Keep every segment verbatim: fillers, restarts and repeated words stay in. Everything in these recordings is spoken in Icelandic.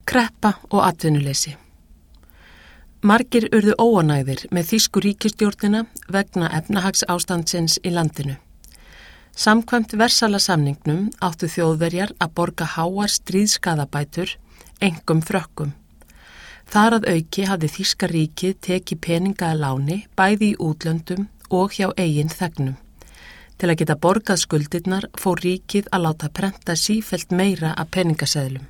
Kreppa og atvinnuleysi. Margir urðu óánægðir með þýsku ríkisstjórnina vegna efnahagsástandsins í landinu. Samkvæmt Versalasamningnum áttu Þjóðverjar að borga háar stríðskaðabætur, einkum Frökkum. Þar að auki hafði þýska ríkið tekið peninga að láni bæði í útlöndum og hjá eigin þegnum. Til að geta borgað skuldirnar fór ríkið að láta prenta sífellt meira af peningaseðlum.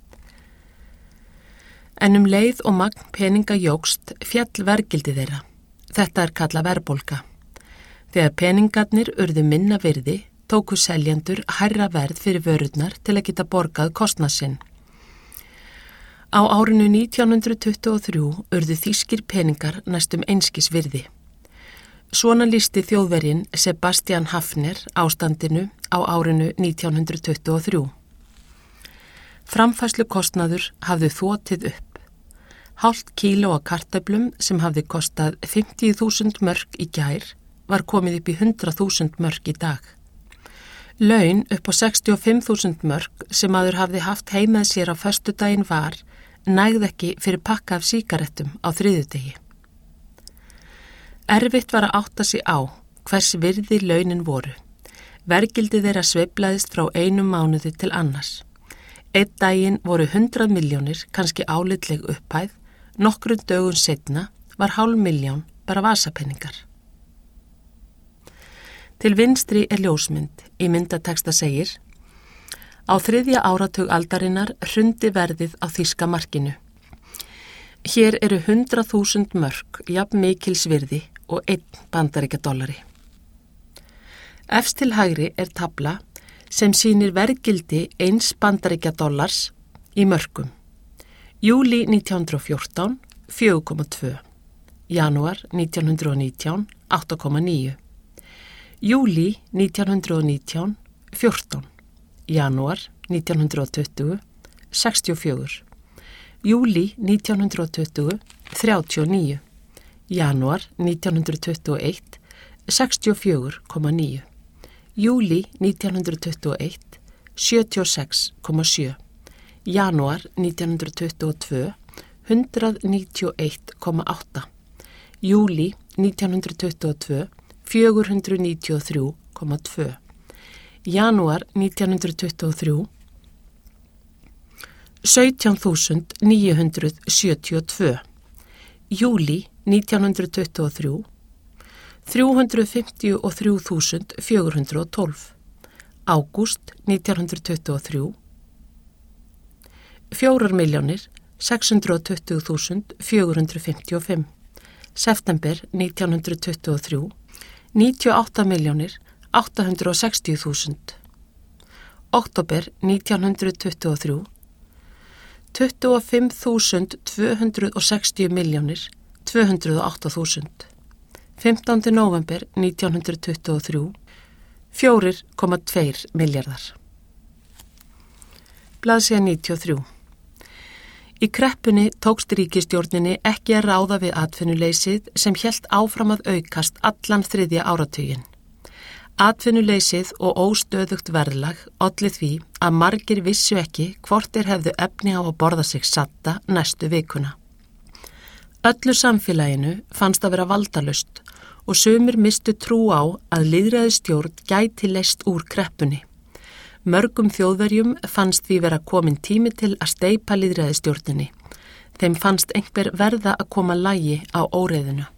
En um leið og magn peninga jókst féll verðgildi þeirra. Þetta er kallað verðbólga. Þegar peningarnir urðu minna virði, tóku seljendur hærra verð fyrir vörurnar til að geta borgað kostnað sinn. Á árinu nítján hundruð tuttugu og þrjú urðu þýskir peningar næstum einskis virði. Svona lýsti Þjóðverjinn Sebastian Haffner ástandinu á árinu nítján hundruð tuttugu og þrjú. Framfærslukostnaður hafði þotið upp. Hálft kíló af kartöflum sem hafði kostað fimmtíu þúsund mörk í gær var komið upp í hundrað þúsund mörk í dag. Laun upp á sextíu og fimm þúsund mörk sem maður hafði haft heimað sér á föstudaginn var nægði ekki fyrir pakka af sígarettum á þriðjudegi. Erfitt var að átta sig á hvers virði launin voru. Verðgildi þeirra sveiflaðist frá einum mánuði til annars. Einn daginn voru hundrað milljónir, kannski álitleg upphæð, nokkrum dögun seinna var hálf milljón bara vasapenningar. Til vinstri er ljósmynd, í myndateksta segir: Á þriðja áratug aldarinnar hrundi verðið á þýska markinu. Hér eru hundrað þúsund mörk, jafn mikils virði og einn bandaríkjadollari. Efst til hægri er tabla sem sýnir verðgildi eins bandaríkjadollars í mörkum. Júlí nítján hundruð og fjórtán, fjögur komma tvö. Janúar nítján hundruð og nítján, átta komma níu. Júlí nítján hundruð og nítján, fjórtán. Janúar nítján hundruð og tuttugu, sextíu og fjögur. Júlí nítján hundruð og tuttugu, þrjátíu og níu. Janúar nítján hundruð tuttugu og eitt, sextíu og fjögur komma níu. Júlí nítján hundruð tuttugu og eitt, sjötíu og sex komma sjö. Janúar nítján hundruð tuttugu og tvö, hundrað níutíu og eitt komma átta. Júlí nítján hundruð tuttugu og tvö, fjögur hundruð níutíu og þrjú komma tvö. Janúar nítján hundruð tuttugu og þrjú, sautján þúsund níu hundruð sjötíu og tvö. Júlí nítján hundruð tuttugu og þrjú, þrjú hundruð fimmtíu og þrjú þúsund fjögur hundruð og tólf. Ágúst nítján hundruð tuttugu og þrjú, fjórar milljónir sex hundruð og tuttugu þúsund fjögur hundruð fimmtíu og fimm. September nítján hundruð tuttugu og þrjú, níutíu og átta milljónir átta hundruð og sextíu þúsund. Október nítján hundruð tuttugu og þrjú, tuttugu og fimm þúsund tvö hundruð og sextíu milljónir tvö hundruð og átta þúsund. fimmtándi nóvember nítján hundruð tuttugu og þrjú, fjórir komma tveir milljarðar. Blaðsíða níutíu og þrjú. Í kreppunni tókst ríkisstjórninni ekki að ráða við atvinnuleysið sem hélt áfram að aukast allan þriðja áratuginn. Atvinnuleysið og óstöðugt verðlag olli því að margir vissu ekki hvort þeir hefðu efni á að borða sig satta næstu vikuna. Öllu samfélaginu fannst að vera valdalaust og sumir mistu trú á að lýðræðisstjórn gæti leyst úr kreppunni. Mörgum Þjóðverjum fannst því vera komin tími til að steypa lýðræðisstjórninni. Þeim fannst einhver verða að koma lagi á óreiðuna.